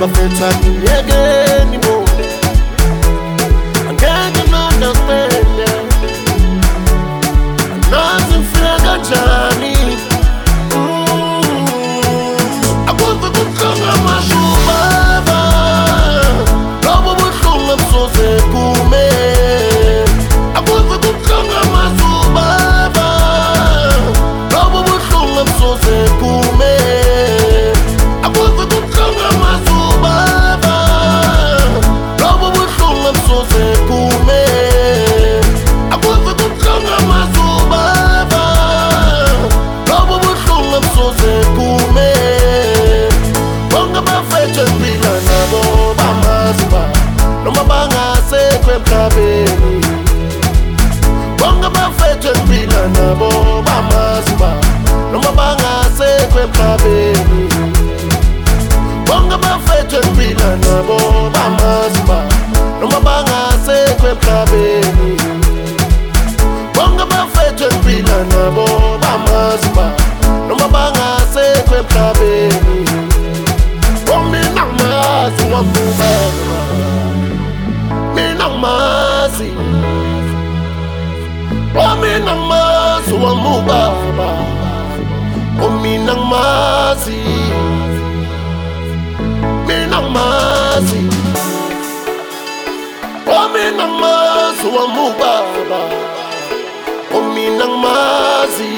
bafethu angiyekeni bo, angeke nonastende, anazi ngifika kanjani. Akuve kubuhlungu amashubaba, lobo buhlungu abusoze bume. Akuve kubuhlungu amashubaba, lobo buhlungu abusoze bume. Akuve kubuhlungu amashubaba, lobo buhlungu abusoze bume. Akuve kubuhlungu amashubaba, lobo buhlungu abusoze bume. Bonke bafethu engiphila nabo bamazi ba, noma bangasekho emhlabeni. Bonke bafethu engiphila nabo bamazi ba, noma bangasekho emhlabeni. Bonke bafethu engiphila nabo bamazi ba, noma bangasekho emhlabeni. Bonke bafethu engiphila nabo bamazi ba, noma bangasekho emhlabeni. Mina ngamazi wamubaba, mina ngamazi. Mina ngamazi wamubaba, mina ngamazi. Mina ngamazi, mina ngamazi wamubaba, mina ngamazi.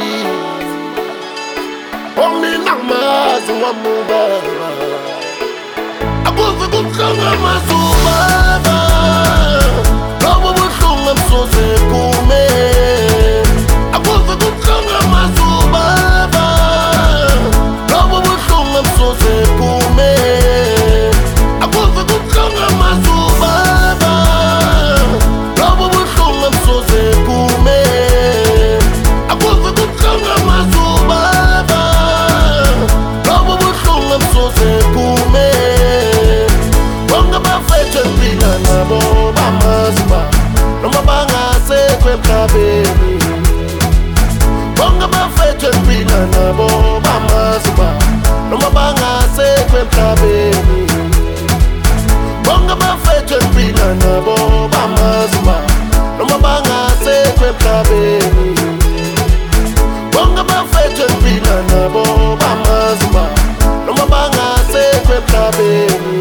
Mina ngamazi wamubaba. Akuve kubuhlungu amashubaba, lobo buhlungu abusoze bume. Akuve kubuhlungu amashubaba, lobo buhlungu abusoze bume. Akuve kubuhlungu amashubaba, lobo buhlungu abusoze bume. Akuve kubuhlungu amashubaba, lobo buhlungu abusoze bume. Bonke bafethu engiphila nabo bamazi ba, noma bangasekho emhlabeni. Bonke bafethu engiphila nabo bamazi ba, noma bangasekho emhlabeni. Bonke bafethu engiphila nabo bamazi ba, noma bangasekho emhlabeni. Bonke bafethu engiphila nabo bamazi ba, noma bangasekho emhlabeni.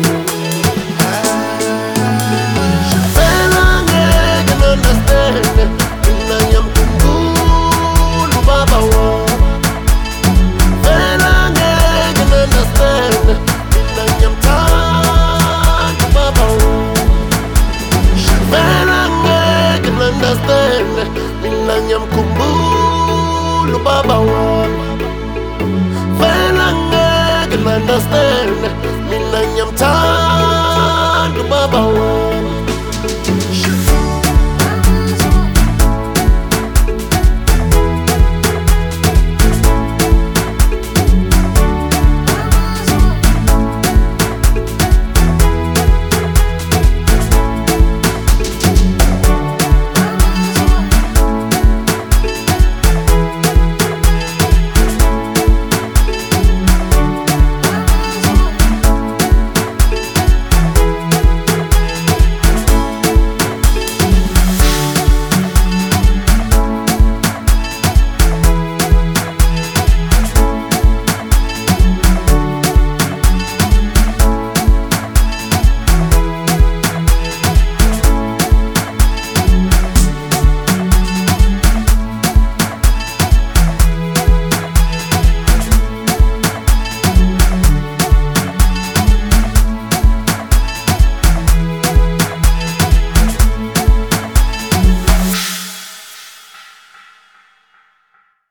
Mina ngiyamkhumbula ubaba wami, vele angeke understand. Mina ngiyamthanda ubaba wami, vele angeke understand. Mina ngiyamkhumbula ubaba wami, vele angeke understand. Mina ngiyamthanda.